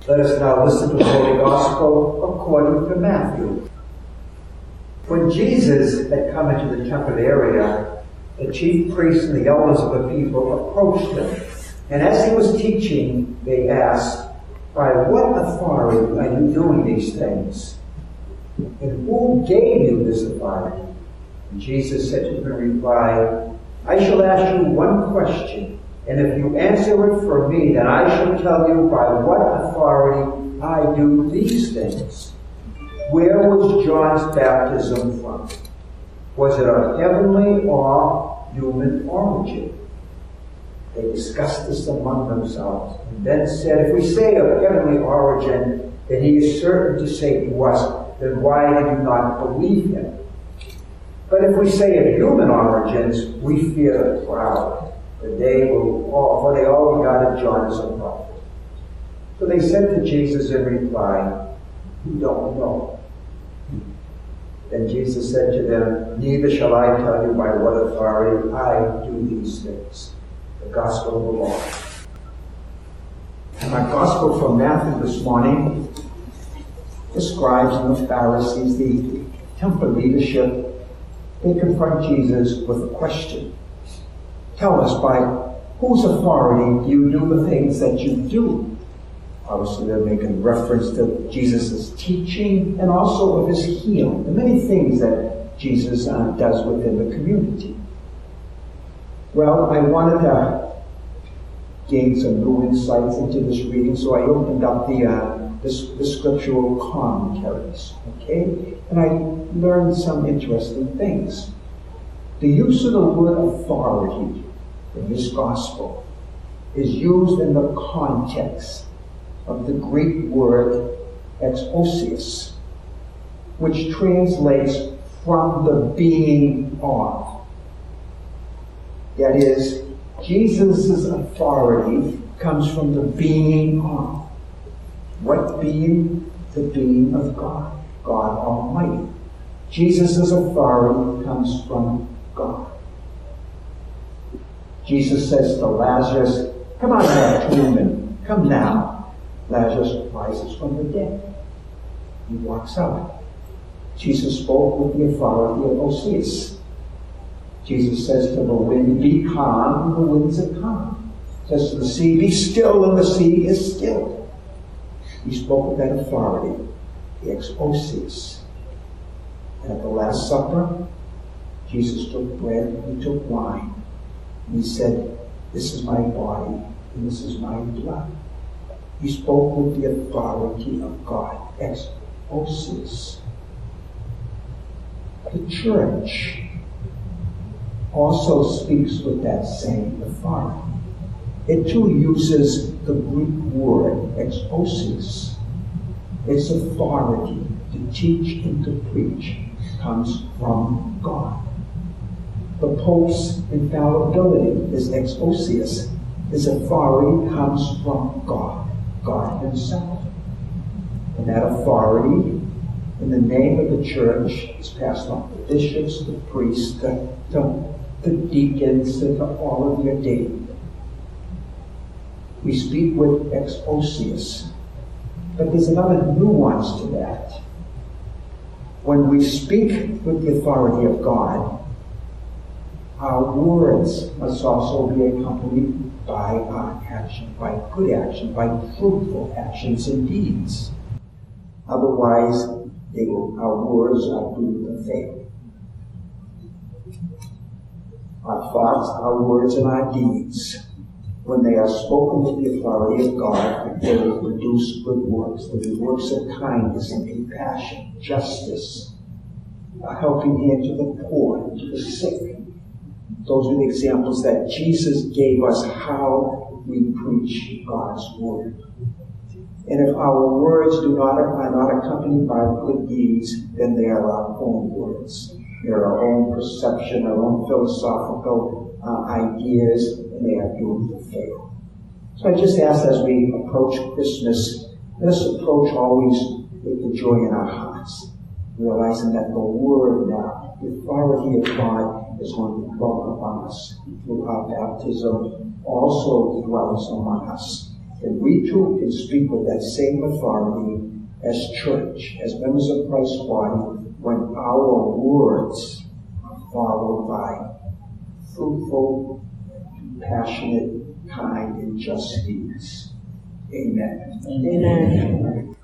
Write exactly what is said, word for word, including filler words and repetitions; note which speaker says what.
Speaker 1: Let us now listen to the Holy Gospel according to Matthew. When Jesus had come into the temple area, the chief priests and the elders of the people approached him. And as he was teaching, they asked, "By what authority are you doing these things? And who gave you this authority?" And Jesus said to them in reply, "I shall ask you one question, and if you answer it for me, then I shall tell you by what authority I do these things. Where was John's baptism from? Was it of heavenly or human origin?" They discussed this among themselves, and then said, "If we say of heavenly origin, then he is certain to say to us, then why did you not believe him? But if we say of human origins, we fear the crowd, for they will all, for they all regarded John as a prophet." So they said to Jesus in reply, "We don't know." Then Jesus said to them, "Neither shall I tell you by what authority I do these things." The Gospel of the Lord. And our Gospel from Matthew this morning describes the Pharisees, the temple leadership. They confront Jesus with a question. "Tell us, by whose authority do you do the things that you do?" Obviously, they're making reference to Jesus' teaching and also of his healing, the many things that Jesus uh, does within the community. Well, I wanted to gain some new insights into this reading, so I opened up the, uh, the, the scriptural commentaries, okay? And I learned some interesting things. The use of the word authority in this gospel is used in the context of the Greek word exousios, which translates from the being of. That is, Jesus' authority comes from the being of. What being? The being of God, God Almighty. Jesus' authority comes from God. Jesus says to Lazarus, "Come out of that tomb and come now." Lazarus rises from the dead. He walks out. Jesus spoke with the authority of Osiris. Jesus says to the wind, "Be calm," and the winds are calm. Says to the sea, "Be still," and the sea is still. He spoke with that authority, the exousios. And at the Last Supper, Jesus took bread and he took wine. And he said, "This is my body and this is my blood." He spoke with the authority of God, exousios. The church also speaks with that same authority. It too uses the Greek word exousios. Its authority to teach and to preach comes from God. The Pope's infallibility is exousios. His authority comes from God, God himself. And that authority, in the name of the church, is passed on to bishops, to priests, to, to the deacons, to all of the ordained. We speak with exousios. But there's another nuance to that. When we speak with the authority of God, our words must also be accompanied by our action, by good action, by fruitful actions and deeds. Otherwise, they will, our words are doomed to fail. Our thoughts, our words, and our deeds, when they are spoken with the authority of God, they will produce good works. They will be works of kindness and compassion, justice, a helping hand to the poor, to the sick. Those are the examples that Jesus gave us how we preach God's word. And if our words do not are not accompanied by good deeds, then they are our own words. They are our own perception, our own philosophical uh, ideas, and they are doomed to fail. So I just ask, as we approach Christmas, let us approach always with the joy in our hearts, realizing that the Word now, the authority of God, is going to dwell upon us through our baptism, also dwells among us
Speaker 2: And we too can speak with that same authority as church, as members of Christ's body, when our words are followed by fruitful, passionate, kind, and just deeds. Amen.
Speaker 3: Amen.